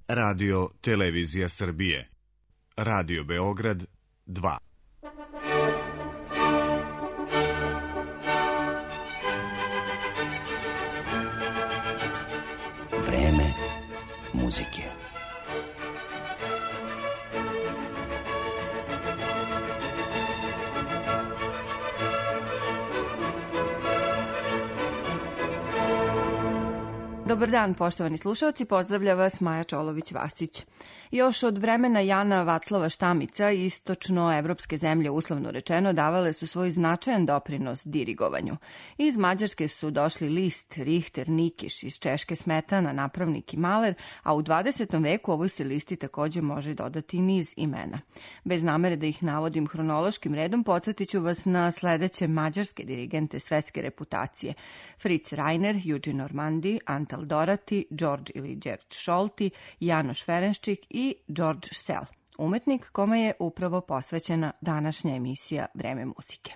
Radio Televizija Srbije. Radio Beograd 2. Vreme muzike. Dobar dan, poštovani slušalci, pozdravlja vas Maja Čolović-Vasić. Još od vremena Jana Vaclava Štamica istočnoevropske zemlje, uslovno rečeno, davale su svoj značajan doprinos dirigovanju. Iz Mađarske su došli Liszt, Richter, Nikiš, iz Češke Smetana, Napravnik i Maler, a u 20. veku ovoj se listi takođe može dodati niz imena. Bez namere da ih navodim hronološkim redom, podsjetiću vas na sledeće mađarske dirigente svetske reputacije: Fritz Reiner, Eugene Ormandy, Antal Dorati, George ili George Scholti, Janoš Ferenščik i George Szell, umetnik kome je upravo posvećena današnja emisija Vreme muzike.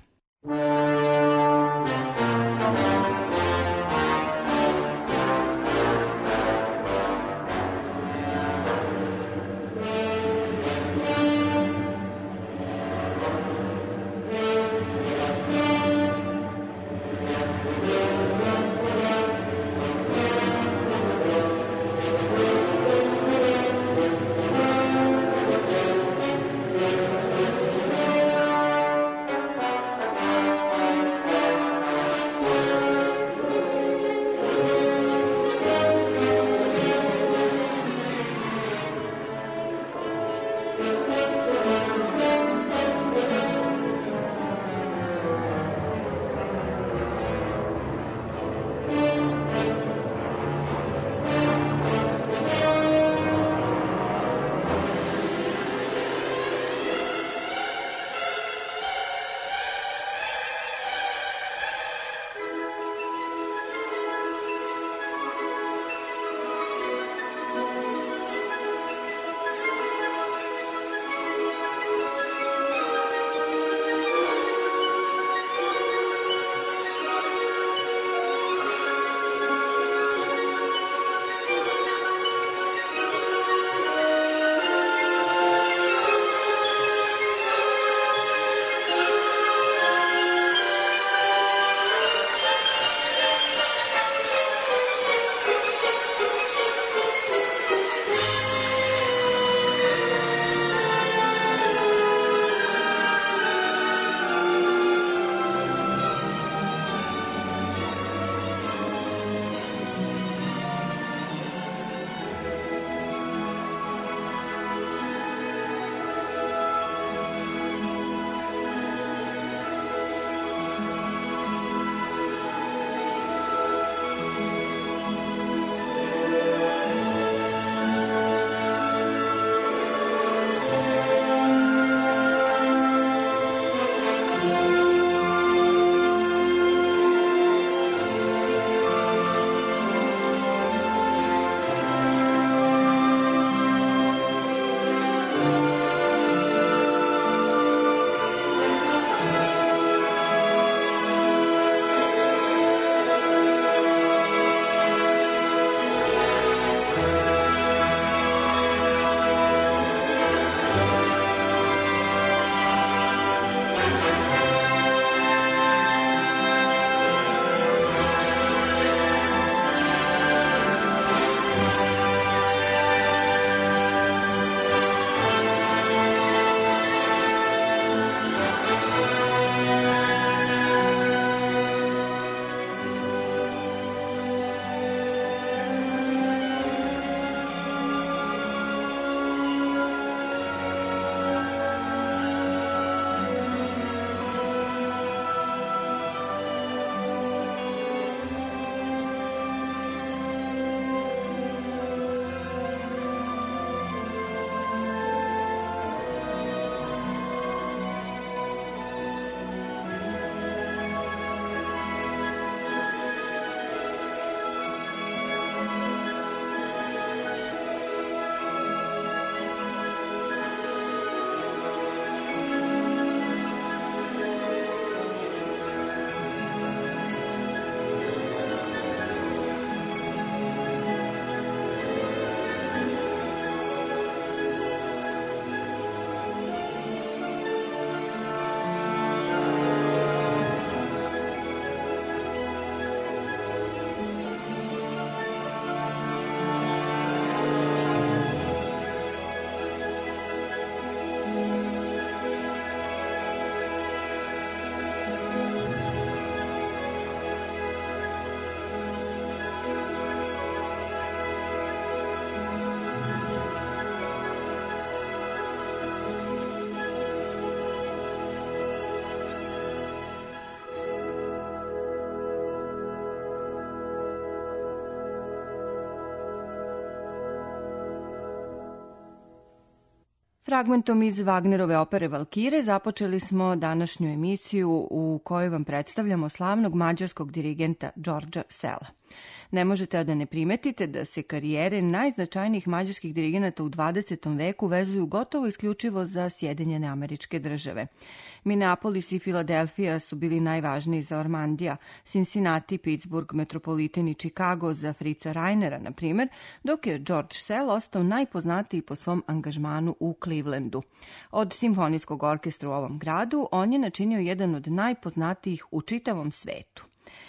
Fragmentom iz Wagnerove opere Valkire započeli smo današnju emisiju u kojoj vam predstavljamo slavnog mađarskog dirigenta Georgea Sella. Ne možete da ne primetite da se karijere najznačajnijih mađarskih dirigenata u 20. veku vezuju gotovo isključivo za Sjedinjene Američke Države. Minneapolis i Filadelfija su bili najvažniji za Ormandija, Cincinnati, Pittsburgh, Metropolitan i Chicago za Fritza Rainera, na primjer, dok je George Sell ostao najpoznatiji po svom angažmanu u Clevelandu. Od simfonijskog orkestra u ovom gradu on je načinio jedan od najpoznatijih u čitavom svetu.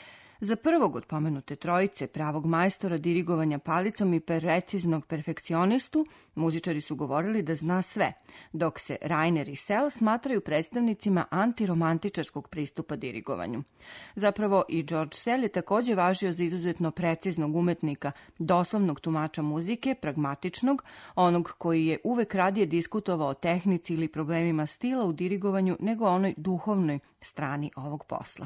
Za prvog od pomenute trojice, pravog majstora dirigovanja palicom i preciznog perfekcionistu, muzičari su govorili da zna sve, dok se Rainer i Sell smatraju predstavnicima antiromantičarskog pristupa dirigovanju. Zapravo i George Sell je također važio za izuzetno preciznog umetnika, doslovnog tumača muzike, pragmatičnog, onog koji je uvek radije diskutovao o tehnici ili problemima stila u dirigovanju nego onoj duhovnoj strani ovog posla.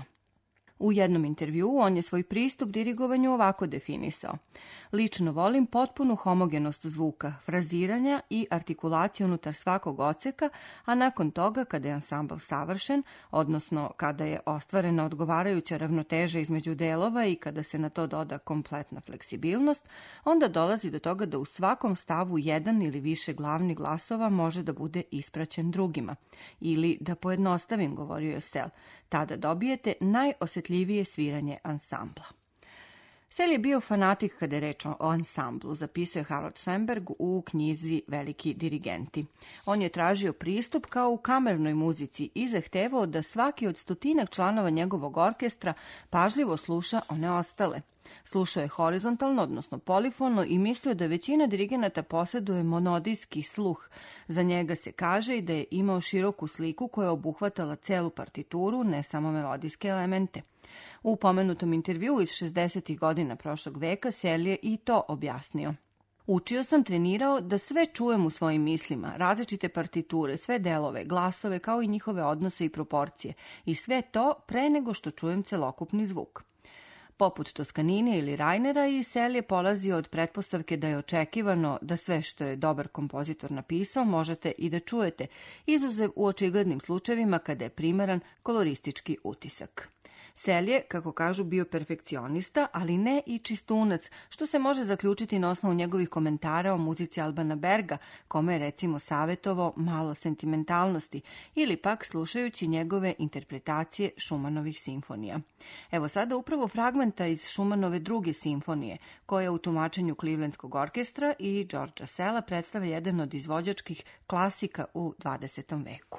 U jednom intervjuu on je svoj pristup dirigovanju ovako definisao. Lično volim potpunu homogenost zvuka, fraziranja i artikulaciju unutar svakog odseka, a nakon toga, kada je ansambl savršen, odnosno kada je ostvarena odgovarajuća ravnoteža između delova i kada se na to doda kompletna fleksibilnost, onda dolazi do toga da u svakom stavu jedan ili više glavnih glasova može da bude ispraćen drugima. Ili, da pojednostavim, govorio je Sell, tada dobijete najosjetljivije sviranje ansambla. Sell je bio fanatik kada je reč o ansamblu, zapisuje Harold Schoenberg u knjizi Veliki dirigenti. On je tražio pristup kao u kamernoj muzici i zahtevao da svaki od 100 članova njegovog orkestra pažljivo sluša one ostale. Slušao je horizontalno, odnosno polifono, i mislio da većina dirigenata posjeduje monodijski sluh. Za njega se kaže i da je imao široku sliku koja je obuhvatala celu partituru, ne samo melodijske elemente. U pomenutom intervjuu iz 60. godina prošlog veka Sell je i to objasnio. Učio sam, trenirao da sve čujem u svojim mislima, različite partiture, sve delove, glasove kao i njihove odnose i proporcije, i sve to pre nego što čujem celokupni zvuk. Poput Toskanine ili Rainera, i Sell je polazio od pretpostavke da je očekivano da sve što je dobar kompozitor napisao možete i da čujete, izuzev u očiglednim slučajevima kada je primaran koloristički utisak. Sell je, kako kažu, bio perfekcionista, ali ne i čistunac, što se može zaključiti na osnovu njegovih komentara o muzici Albana Berga, kome je recimo savjetovao malo sentimentalnosti, ili pak slušajući njegove interpretacije Schumannovih simfonija. Evo sada upravo fragmenta iz Schumannove druge simfonije, koja u tumačenju Clevelandskog orkestra i Georgea Sella predstavlja jedan od izvođačkih klasika u 20. veku.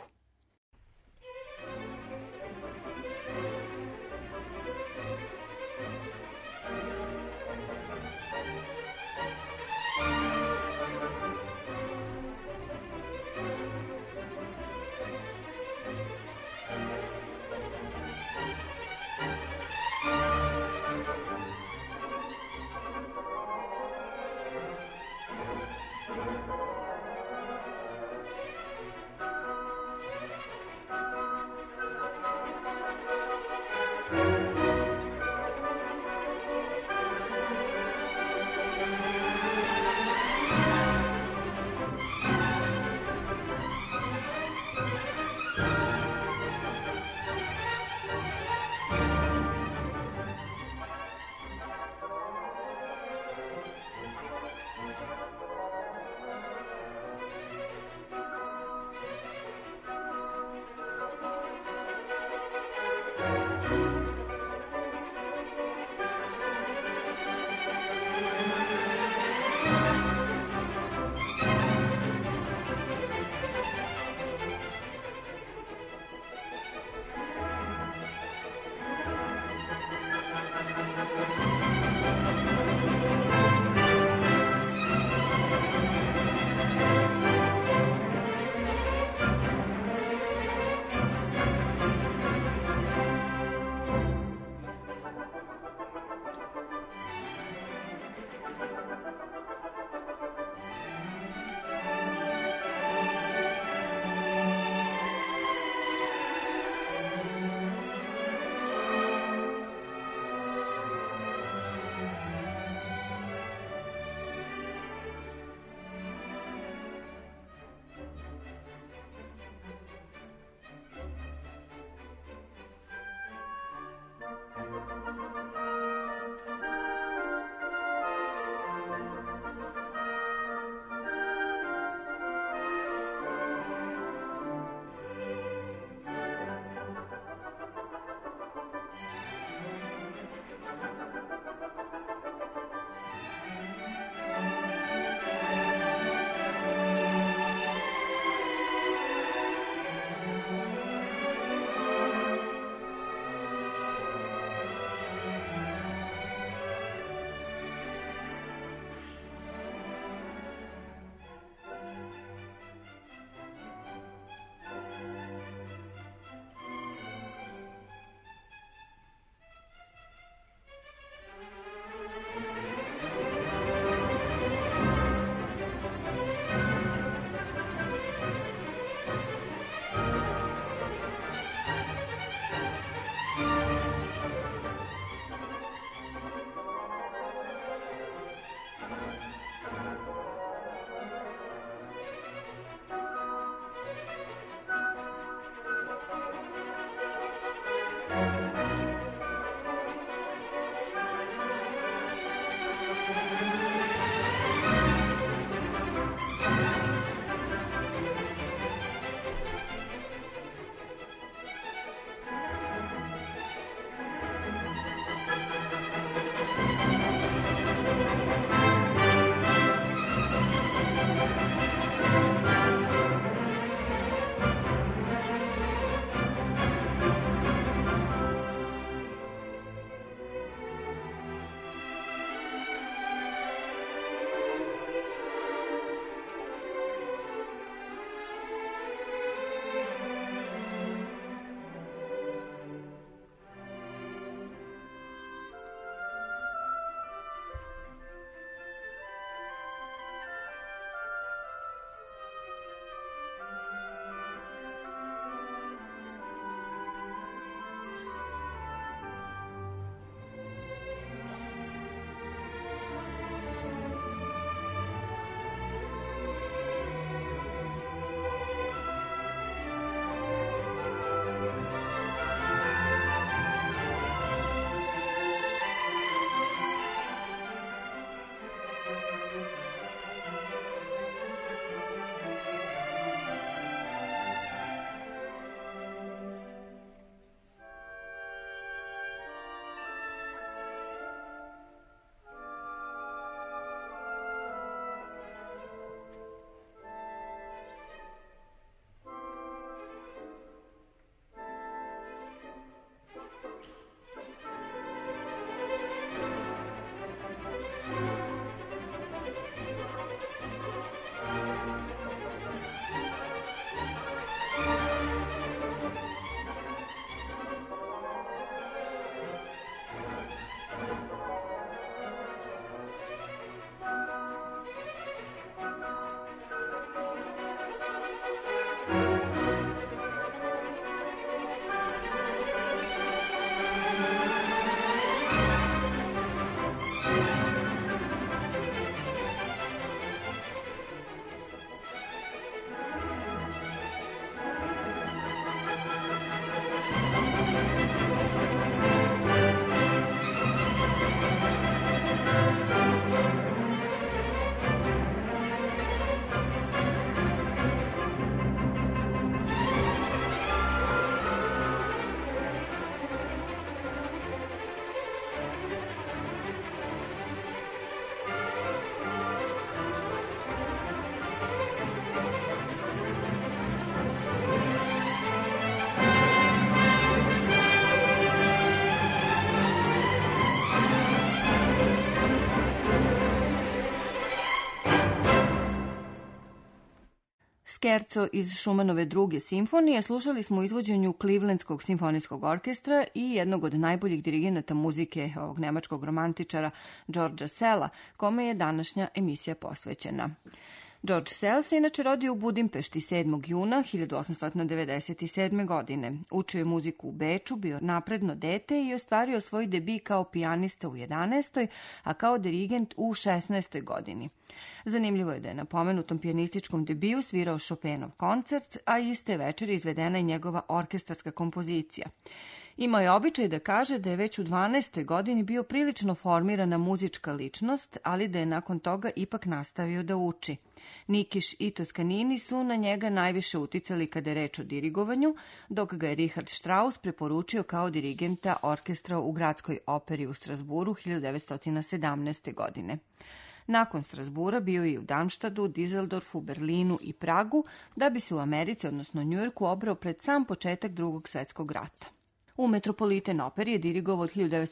Skerco iz Šumanove druge simfonije slušali smo u izvođenju Clevelandskog simfonijskog orkestra i jednog od najboljih dirigenata muzike ovog nemačkog romantičara Georgea Sella, kome je današnja emisija posvećena. George Sell se inače rodio u Budimpešti 7. juna 1897. godine. Učio je muziku u Beču, bio napredno dete i ostvario svoj debi kao pijanista u 11. a kao dirigent u 16. godini. Zanimljivo je da je na pomenutom pijanističkom debiju svirao Chopinov koncert, a iste večeri izvedena i njegova orkestarska kompozicija. Imao je običaj da kaže da je već u 12. godini bio prilično formirana muzička ličnost, ali da je nakon toga ipak nastavio da uči. Nikiš i Toscanini su na njega najviše uticali kada je reč o dirigovanju, dok ga je Richard Strauss preporučio kao dirigenta orkestra u Gradskoj operi u Strasburu 1917. godine. Nakon Strasbura bio je u Darmstadtu, Düsseldorfu, Berlinu i Pragu, da bi se u Americi, odnosno Njujorku, obrao pred sam početak Drugog svjetskog rata. U Metropolitan operi je dirigovao od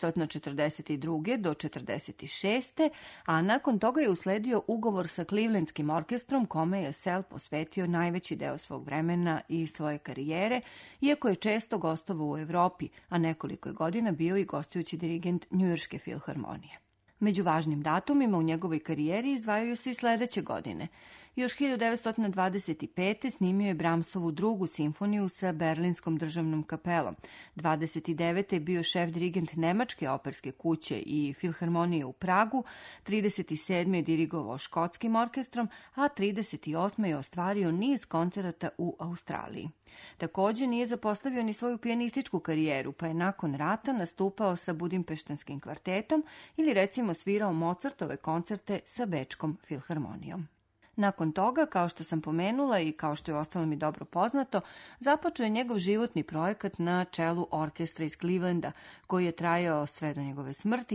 1942. do 1946. a nakon toga je usledio ugovor sa Clevelandskim orkestrom, kome je Sell posvetio najveći deo svog vremena i svoje karijere, iako je često gostovao u Evropi, a nekoliko je godina bio i gostujući dirigent Njujorške filharmonije. Među važnim datumima u njegovoj karijeri izdvajaju se i sledeće godine. Još 1925. snimio je Brahmsovu drugu simfoniju sa Berlinskom državnom kapelom. 29. je bio šef dirigent Nemačke operske kuće i filharmonije u Pragu, 37. je dirigovao škotskim orkestrom, a 38. je ostvario niz koncerata u Australiji. Također nije zapostavio ni svoju pijanističku karijeru, pa je nakon rata nastupao sa Budimpeštanskim kvartetom ili recimo svirao Mozartove koncerte sa Bečkom filharmonijom. Nakon toga, kao što sam pomenula i kao što je ostalo mi dobro poznato, započeo je njegov životni projekat na čelu orkestra iz Clevelanda, koji je trajao sve do njegove smrti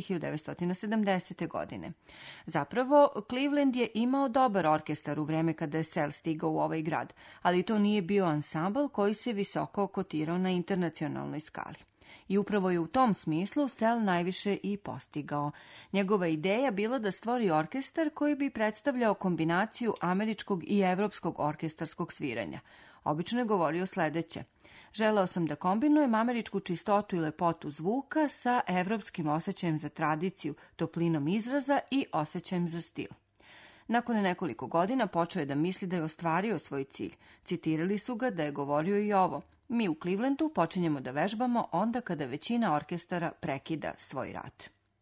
1970. godine. Zapravo, Cleveland je imao dobar orkestar u vreme kada je Sell stigao u ovaj grad, ali to nije bio ansambl koji se visoko kotirao na internacionalnoj skali. I upravo je u tom smislu Sell najviše i postigao. Njegova ideja bila da stvori orkestar koji bi predstavljao kombinaciju američkog i evropskog orkestarskog sviranja. Obično je govorio sledeće: želeo sam da kombinujem američku čistotu i lepotu zvuka sa evropskim osjećajem za tradiciju, toplinom izraza i osjećajem za stil. Nakon nekoliko godina počeo je da misli da je ostvario svoj cilj. Citirali su ga da je govorio i ovo: mi u Clevelandu počinjemo da vežbamo onda kada većina orkestara prekida svoj rad.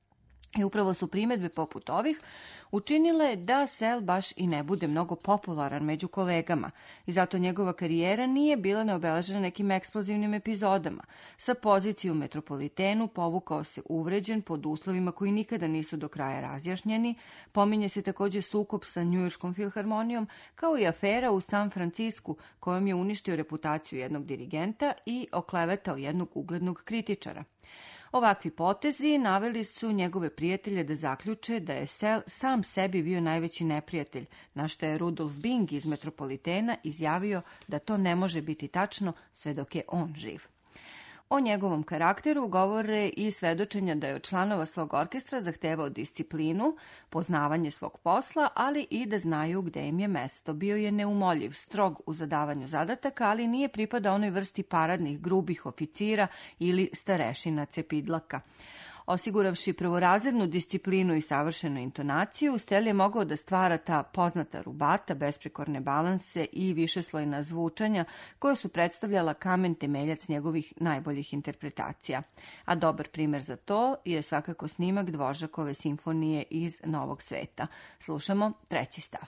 I upravo su primedbe poput ovih učinile da Sell baš i ne bude mnogo popularan među kolegama i zato njegova karijera nije bila neobeležena nekim eksplozivnim epizodama. Sa pozicije u Metropolitenu povukao se uvređen pod uslovima koji nikada nisu do kraja razjašnjeni, pominje se također sukob sa Njujorškom filharmonijom, kao i afera u San Francisku kojom je uništio reputaciju jednog dirigenta i oklevetao jednog uglednog kritičara. Ovakvi potezi naveli su njegove prijatelje da zaključe da je Sell sam sebi bio najveći neprijatelj, na što je Rudolf Bing iz Metropolitena izjavio da to ne može biti tačno sve dok je on živ. O njegovom karakteru govore i svedočenja da je od članova svog orkestra zahtevao disciplinu, poznavanje svog posla, ali i da znaju gde im je mesto. Bio je neumoljiv, strog u zadavanju zadataka, ali nije pripadao onoj vrsti paradnih, grubih oficira ili starešina cepidlaka. Osiguravši prvorazrednu disciplinu i savršenu intonaciju, Sell je mogao da stvara ta poznata rubata, besprekorne balanse i višeslojna zvučanja koja su predstavljala kamen temeljac njegovih najboljih interpretacija. A dobar primer za to je svakako snimak Dvoržakove simfonije iz Novog sveta. Slušamo treći stav.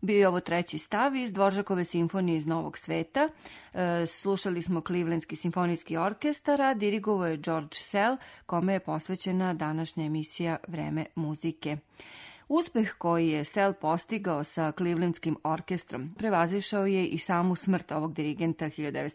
Bio je ovo treći stav iz Dvoržakove simfonije iz Novog sveta. Slušali smo Clevelandski simfonijski orkestar, a dirigovao je George Szell, kome je posvećena današnja emisija Vreme muzike. Uspeh koji je Szell postigao sa Clevelandskim orkestrom prevazišao je i samu smrt ovog dirigenta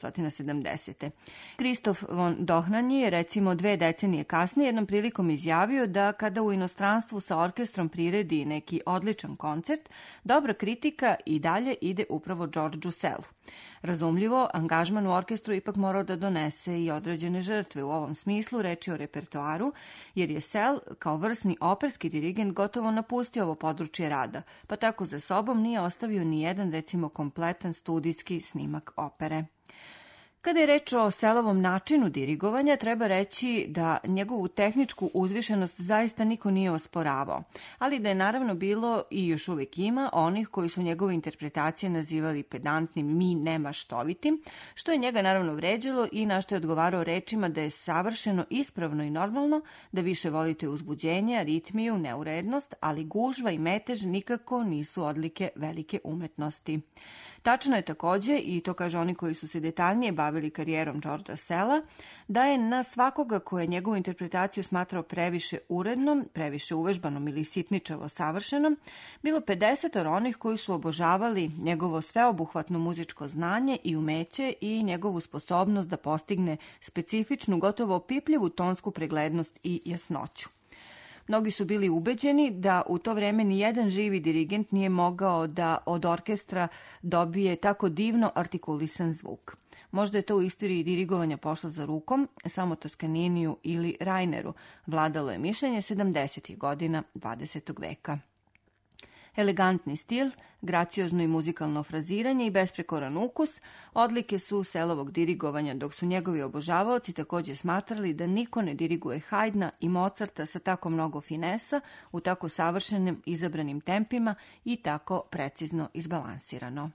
1970. Kristof von Dohnanyi je recimo 2 decenije kasnije jednom prilikom izjavio da kada u inostranstvu sa orkestrom priredi neki odličan koncert, dobra kritika i dalje ide upravo Georgeu Szellu. Razumljivo, angažman u orkestru ipak morao da donese i određene žrtve. U ovom smislu reč je o repertoaru, jer je Szell kao vrsni operski dirigent gotovo napustio ovo područje rada, pa tako za sobom nije ostavio ni jedan, recimo, kompletan studijski snimak opere. Kada je reč o Szellovom načinu dirigovanja, treba reći da njegovu tehničku uzvišenost zaista niko nije osporavao, ali da je naravno bilo i još uvijek ima onih koji su njegove interpretacije nazivali pedantnim, nemaštovitim, što je njega naravno vređalo i na što je odgovarao rečima da je savršeno ispravno i normalno da više volite uzbuđenje, ritmiju, neurednost, ali gužva i metež nikako nisu odlike velike umetnosti. Tačno je takođe, i to kaže oni koji su se detaljnije bavili karijerom Georgea Szella, da je na svakoga ko je njegovu interpretaciju smatrao previše urednom, previše uvežbanom ili sitničavo savršenom, bilo 50 onih koji su obožavali njegovo sveobuhvatno muzičko znanje i umeće i njegovu sposobnost da postigne specifičnu, gotovo opipljivu tonsku preglednost i jasnoću. Mnogi su bili ubeđeni da u to vreme ni jedan živi dirigent nije mogao da od orkestra dobije tako divno artikulisan zvuk. Možda je to u istoriji dirigovanja pošlo za rukom, samo Toskaniniju ili Raineru vladalo je mišljenje 70. godina 20. veka. Elegantni stil, graciozno i muzikalno fraziranje i besprekoran ukus odlike su Szellovog dirigovanja, dok su njegovi obožavaoci također smatrali da niko ne diriguje Haydna i Mozarta sa tako mnogo finesa, u tako savršenim izabranim tempima i tako precizno izbalansirano.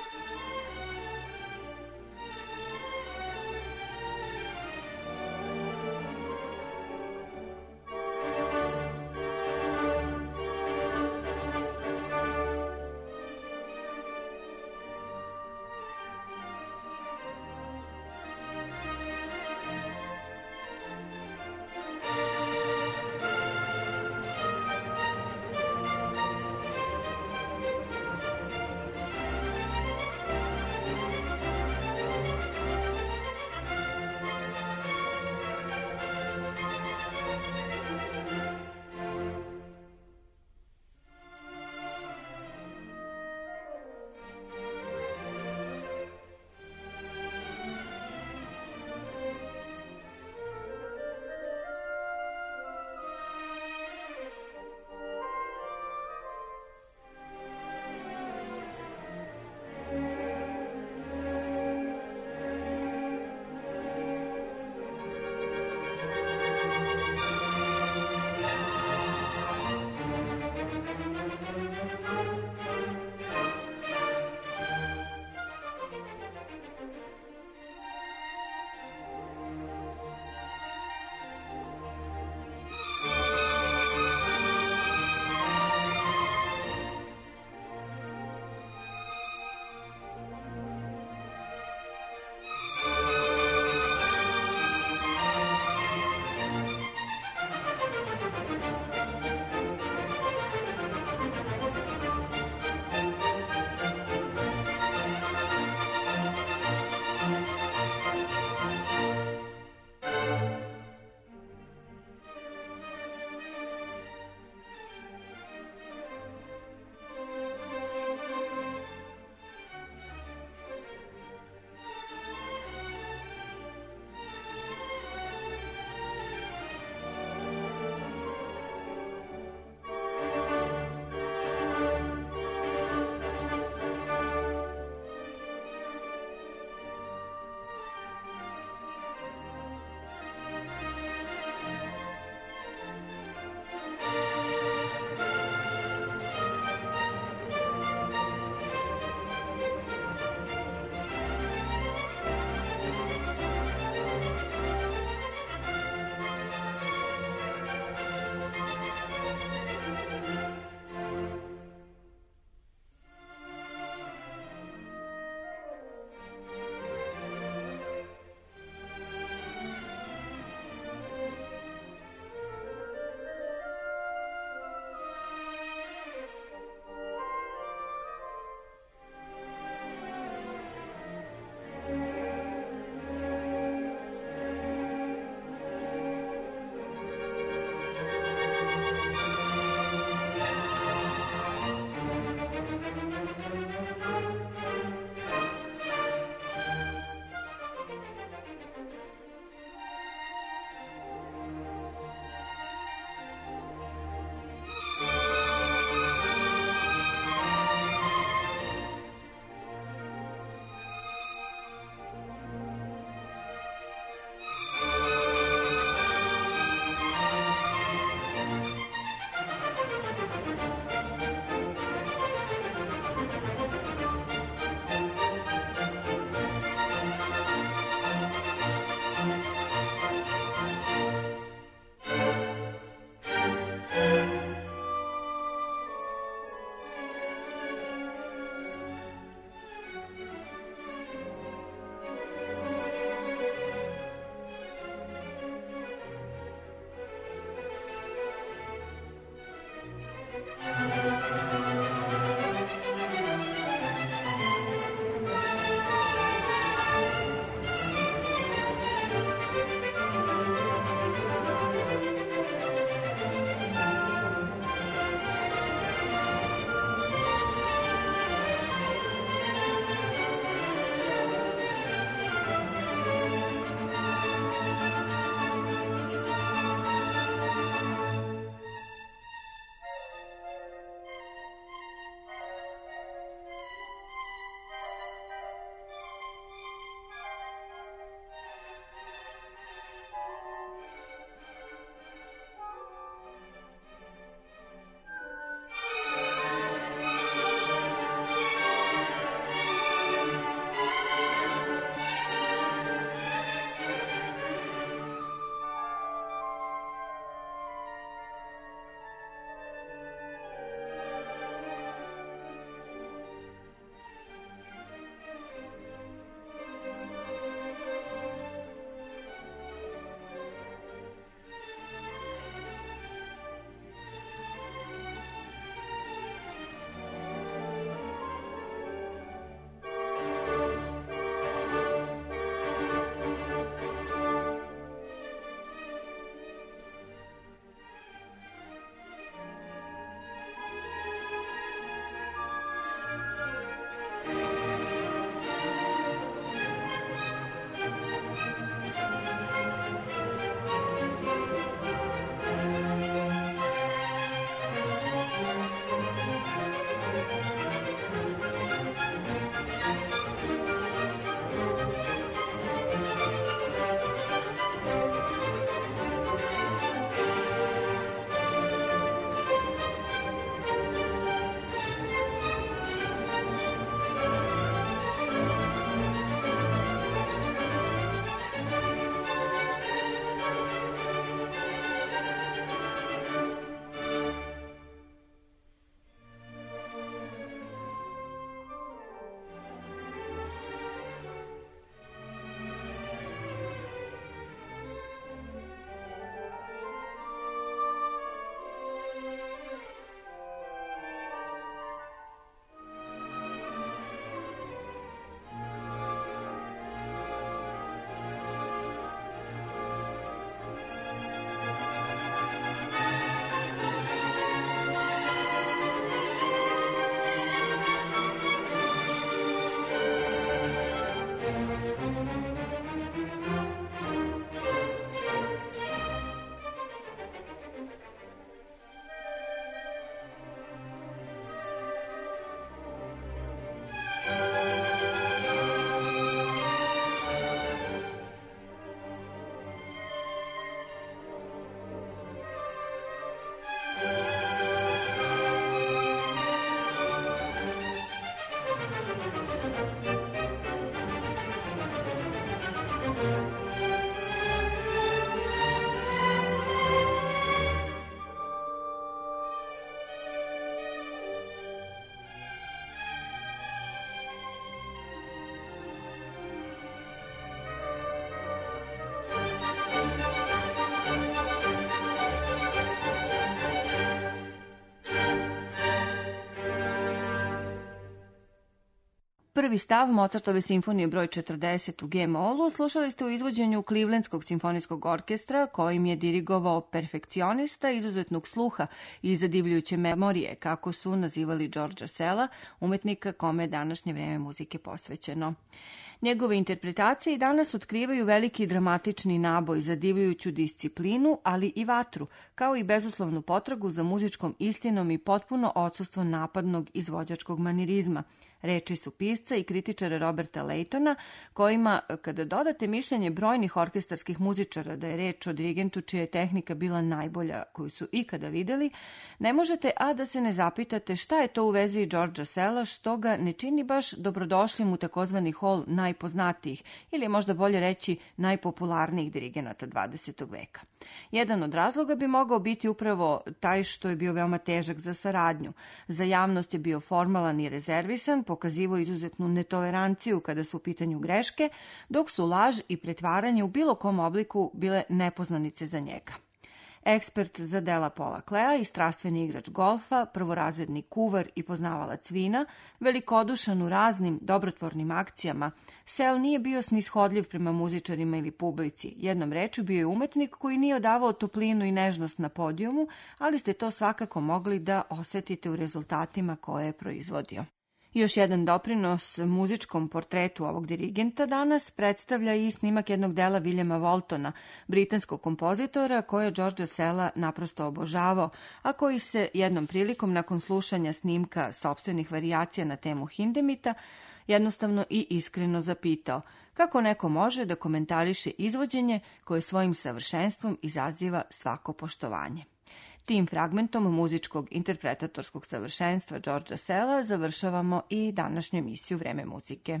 Prvi stav Mozartove simfonije broj 40 u G-molu slušali ste u izvođenju Clevelandskog simfonijskog orkestra, kojim je dirigovao perfekcionista izuzetnog sluha i zadivljujuće memorije, kako su nazivali Georgea Sella, umetnika kome je današnje vreme muzike posvećeno. Njegove interpretacije i danas otkrivaju veliki dramatični naboj, zadivljujuću disciplinu, ali i vatru, kao i bezuslovnu potragu za muzičkom istinom i potpuno odsustvo napadnog izvođačkog manirizma. Reči su pisca i kritičara Roberta Laytona, kojima, kada dodate mišljenje brojnih orkestarskih muzičara da je reč o dirigentu čija je tehnika bila najbolja koju su ikada videli, ne možete a da se ne zapitate šta je to u vezi Georgea Sella što ga ne čini baš dobrodošlim u takozvani hol najpoznatijih, ili je možda bolje reći najpopularnijih dirigenata 20. veka. Jedan od razloga bi mogao biti upravo taj što je bio veoma težak za saradnju. Za javnost je bio formalan i rezervisan, pokazivao izuzetnu netoleranciju kada su u pitanju greške, dok su laž i pretvaranje u bilo kom obliku bile nepoznanice za njega. Ekspert za dela Paula Klea i strastveni igrač golfa, prvorazredni kuvar i poznavalac vina, velikodušan u raznim dobrotvornim akcijama, Sell nije bio snishodljiv prema muzičarima ili publici. Jednom rečju bio je umetnik koji nije odavao toplinu i nežnost na podijumu, ali ste to svakako mogli da osetite u rezultatima koje je proizvodio. Još jedan doprinos muzičkom portretu ovog dirigenta danas predstavlja i snimak jednog dela Williama Waltona, britanskog kompozitora koje je Georgea Sella naprosto obožavao, a koji se jednom prilikom nakon slušanja snimka sopstvenih varijacija na temu Hindemita jednostavno i iskreno zapitao kako neko može da komentariše izvođenje koje svojim savršenstvom izaziva svako poštovanje. Tim fragmentom muzičkog interpretatorskog savršenstva Georgea Sella završavamo i današnju emisiju Vreme muzike.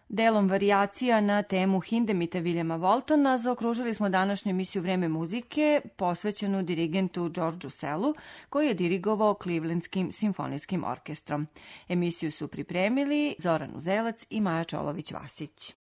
Delom varijacija na temu Hindemita Viljama Voltona zaokružili smo današnju emisiju Vreme muzike posvećenu dirigentu Georgeu Sellu, koji je dirigovao Clevelandskim simfonijskim orkestrom. Emisiju su pripremili Zoran Uzelac i Maja Čolović-Vasić.